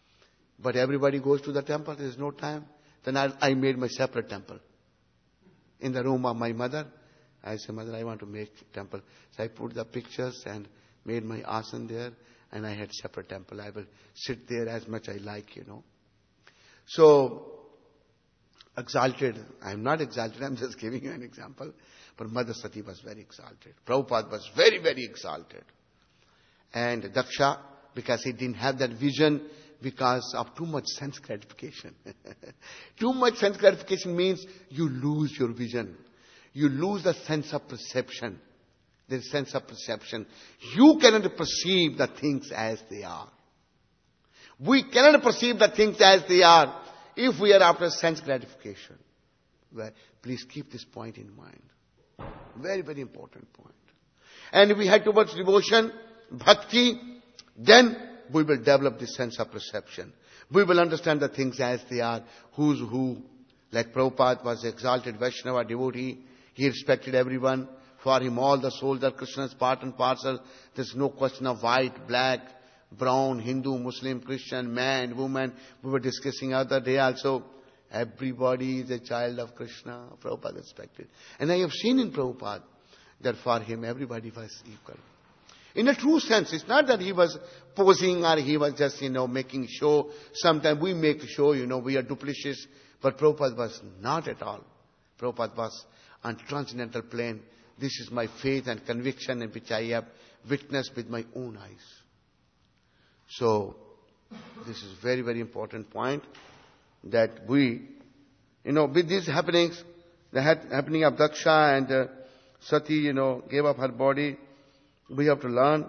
But everybody goes to the temple, there is no time. Then I, I made my separate temple. in the room of my mother. I said, Mother, I want to make temple. So I put the pictures and made my asana there, and I had separate temple. I will sit there as much I like, you know. So, exalted. I am not exalted, I am just giving you an example. But Mother Sati was very exalted. Prabhupada was very, very exalted. And Daksha, because he didn't have that vision, because of too much sense gratification. Too much sense gratification means you lose your vision. You lose the sense of perception. The sense of perception. You cannot perceive the things as they are. We cannot perceive the things as they are if we are after sense gratification. Well, please keep this point in mind. Very, very important point. And if we head towards devotion, bhakti, then we will develop this sense of perception. We will understand the things as they are. Who's who. Like Prabhupada was exalted Vaishnava devotee. He respected everyone. For him, all the souls are Krishna's part and parcel. There's no question of white, black, brown, Hindu, Muslim, Christian, man, woman. We were discussing other day also. Everybody is a child of Krishna. Prabhupada respected. And I have seen in Prabhupada that for him everybody was equal. In a true sense, it's not that he was posing or he was just, you know, making show. Sometimes we make show, you know, we are duplicitous. But Prabhupada was not at all. Prabhupada was on transcendental plane. This is my faith and conviction in which I have witnessed with my own eyes. So, this is very, very important point that we, you know, with these happenings, the happening of Daksha and uh, Sati, you know, gave up her body, we have to learn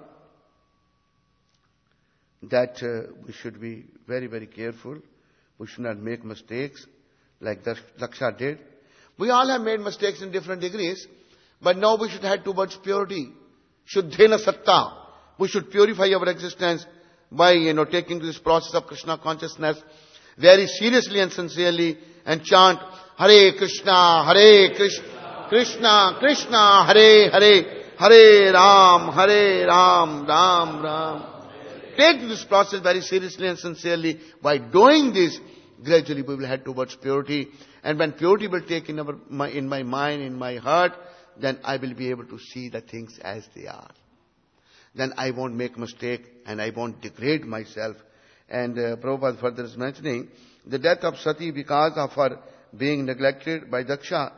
that uh, we should be very, very careful. We should not make mistakes like Daksha did. We all have made mistakes in different degrees, but now we should head towards purity. Shuddhena satta. We should purify our existence by, you know, taking this process of Krishna consciousness very seriously and sincerely and chant Hare Krishna, Hare Krishna, Krishna, Krishna, Hare Hare, Hare Ram, Hare Ram, Ram Ram. Take this process very seriously and sincerely. By doing this, gradually we will head towards purity. And when purity will take in, our, my, in my mind, in my heart, then I will be able to see the things as they are. Then I won't make mistake and I won't degrade myself. And uh, Prabhupada further is mentioning the death of Sati because of her being neglected by Daksha.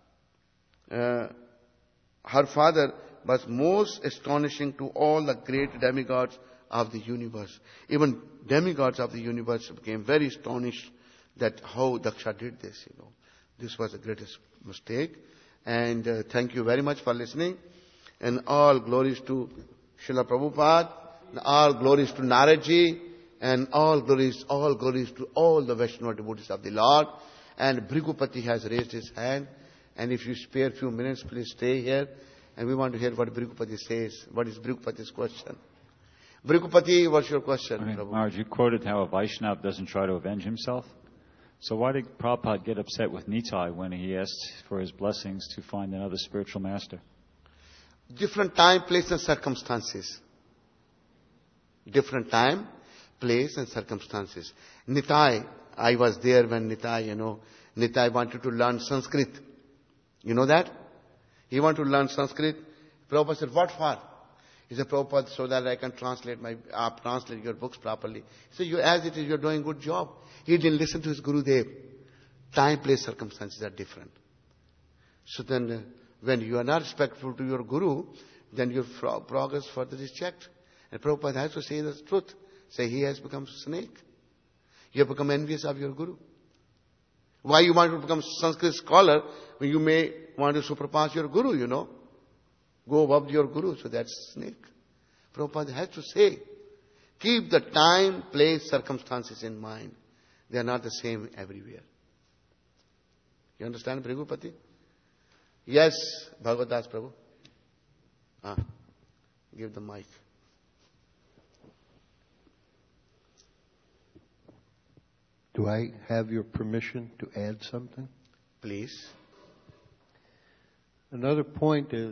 Uh, her father was most astonishing to all the great demigods of the universe. Even demigods of the universe became very astonished that how Daksha did this, you know. This was the greatest mistake. And uh, thank you very much for listening. And all glories to Srila Prabhupada, all glories to Naradji, and all glories, all glories to all the Vaishnava devotees of the Lord. And Bhrigupati has raised his hand. And if you spare a few minutes, please stay here. And we want to hear what Bhrigupati says. What is Bhrigupati's question? Bhrigupati, what's your question? I mean, Maharaj, you quoted how a Vaishnava doesn't try to avenge himself. So why did Prabhupada get upset with Nitai when he asked for his blessings to find another spiritual master? Different time, place and circumstances. Different time, place and circumstances. Nitai, I was there when Nitai, you know, Nitai wanted to learn Sanskrit. You know that? He wanted to learn Sanskrit. Prabhupada said, what for? He said, Prabhupada, so that I can translate my, uh, translate your books properly. He said, you, as it is, you're doing a good job. He didn't listen to his Gurudev. Time, place, circumstances are different. So then, uh, when you are not respectful to your Guru, then your pro- progress further is checked. And Prabhupada has to say the truth. Say, he has become snake. You have become envious of your Guru. Why you want to become Sanskrit scholar when you may want to surpass your Guru, you know? Go above your Guru, so that's snake. Prabhupada has to say, keep the time, place, circumstances in mind. They are not the same everywhere. You understand, Bhrigupati? Yes, Bhagavatas Prabhu. Ah, give the mic. Do I have your permission to add something? Please. Another point is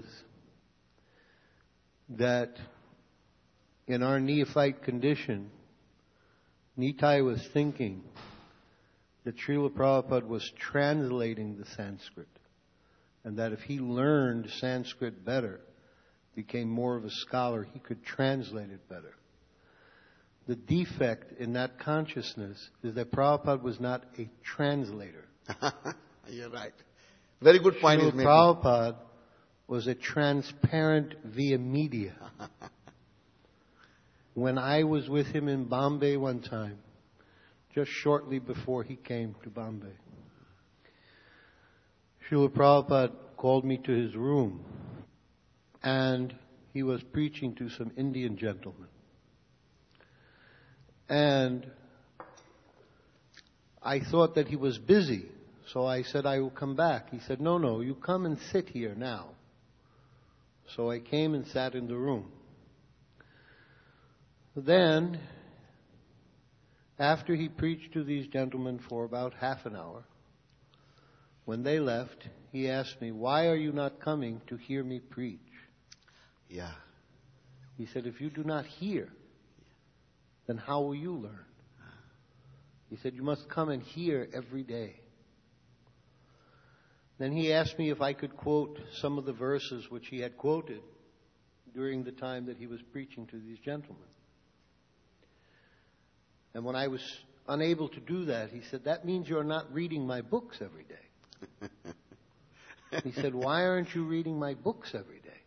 that in our neophyte condition, Nitai was thinking that Srila Prabhupada was translating the Sanskrit. and that if he learned Sanskrit better, became more of a scholar, he could translate it better. The defect in that consciousness is that Prabhupada was not a translator. You're right. Very good point Srila is making. Prabhupada was a transparent via media. When I was with him in Bombay one time, just shortly before he came to Bombay, Srila Prabhupada called me to his room, and he was preaching to some Indian gentlemen. And I thought that he was busy, so I said, I will come back. He said, no, no, you come and sit here now. So I came and sat in the room. Then, after he preached to these gentlemen for about half an hour, when they left, he asked me, why are you not coming to hear me preach? Yeah. He said, if you do not hear, then how will you learn? He said, you must come and hear every day. Then he asked me if I could quote some of the verses which he had quoted during the time that he was preaching to these gentlemen. And when I was unable to do that, he said, that means you're not reading my books every day. He said, why aren't you reading my books every day?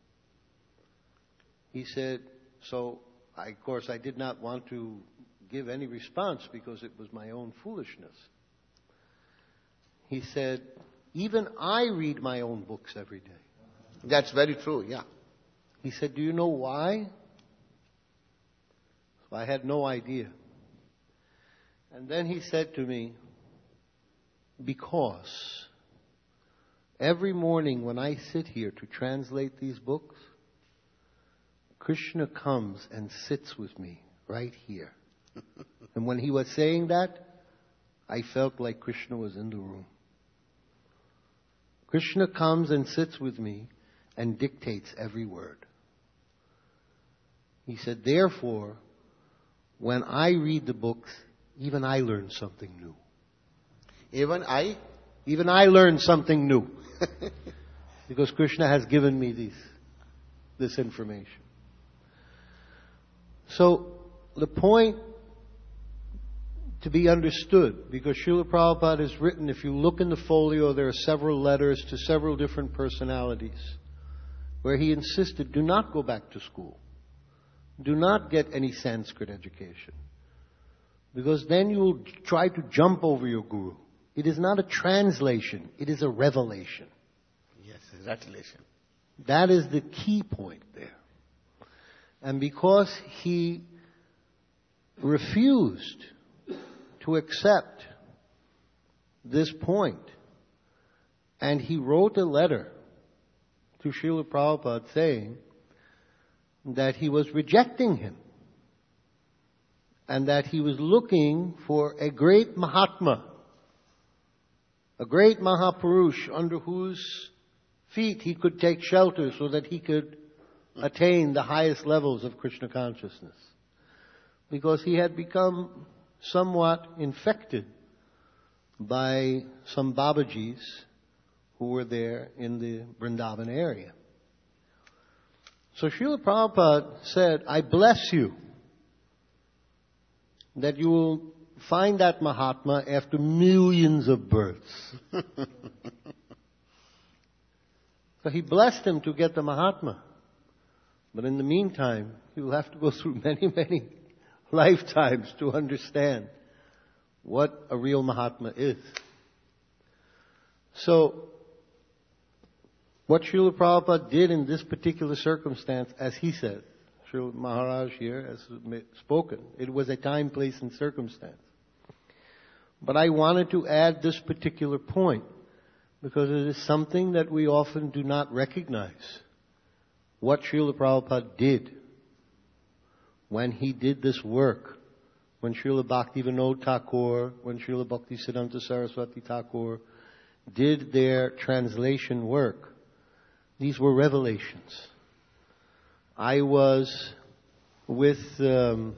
He said, so, I, of course, I did not want to give any response because it was my own foolishness. He said, even I read my own books every day. That's very true, yeah. He said, do you know why? So I had no idea. And then he said to me, because every morning when I sit here to translate these books, Krishna comes and sits with me right here. And when he was saying that, I felt like Krishna was in the room. Krishna comes and sits with me and dictates every word. He said, therefore, when I read the books, even I learn something new. Even I? Even I learn something new. Because Krishna has given me these, this information. So, the point to be understood, because Srila Prabhupada has written, if you look in the folio, there are several letters to several different personalities, where he insisted, do not go back to school. Do not get any Sanskrit education. Because then you will try to jump over your guru. It is not a translation, it is a revelation. Yes, revelation. That is the key point there. And because he refused to accept this point, and he wrote a letter to Srila Prabhupada saying that he was rejecting him, and that he was looking for a great Mahatma, a great Mahapurush under whose feet he could take shelter so that he could attain the highest levels of Krishna consciousness. Because he had become somewhat infected by some Babajis who were there in the Vrindavan area. So Srila Prabhupada said, I bless you that you will find that Mahatma after millions of births. So he blessed him to get the Mahatma. But in the meantime, he will have to go through many, many lifetimes to understand what a real Mahatma is. So, what Srila Prabhupada did in this particular circumstance, as he said, Srila Maharaj here has spoken, it was a time, place, and circumstance. But I wanted to add this particular point, because it is something that we often do not recognize. What Srila Prabhupada did when he did this work, when Srila Bhaktivinoda Thakur, when Srila Bhaktisiddhanta Saraswati Thakur did their translation work, these were revelations. I was with, um,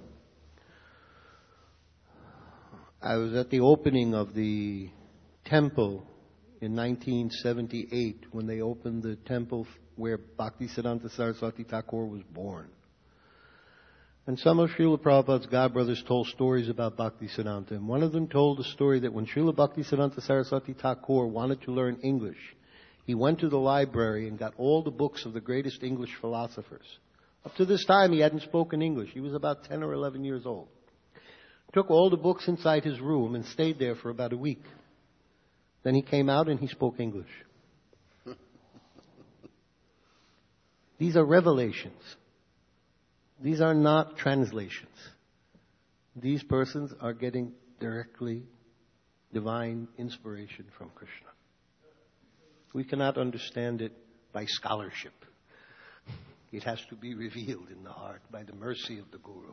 I was at the opening of the temple in nineteen seventy-eight when they opened the temple where Bhaktisiddhanta Saraswati Thakur was born. And some of Srila Prabhupada's godbrothers told stories about Bhaktisiddhanta. And one of them told a story that when Srila Bhaktisiddhanta Saraswati Thakur wanted to learn English, he went to the library and got all the books of the greatest English philosophers. Up to this time, he hadn't spoken English. He was about ten or eleven years old. Took all the books inside his room and stayed there for about a week. Then he came out and he spoke English. These are revelations. These are not translations. These persons are getting directly divine inspiration from Krishna. We cannot understand it by scholarship. It has to be revealed in the heart by the mercy of the Guru.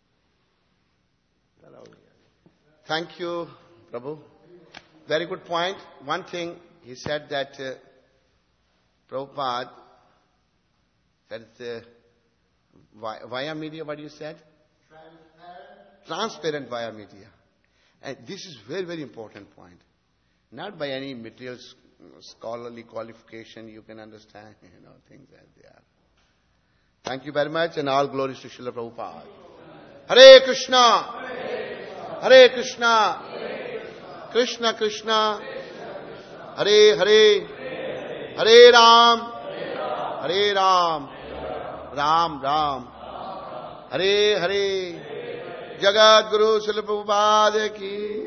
Thank you, Prabhu. Very good point. One thing, he said that uh, Prabhupada said uh, via, via media, what you said? Transparent. Transparent via media. And this is very, very important point. Not by any material scholarly qualification you can understand, you know, things as they are. Thank you very much, and all glories to Srila Prabhupada. Hare Krishna! Hare Krishna! Krishna Krishna! Hare Hare! Hare Ram! Hare Ram! Ram Ram! Hare Hare! Jagat Guru Srila Prabhupada ki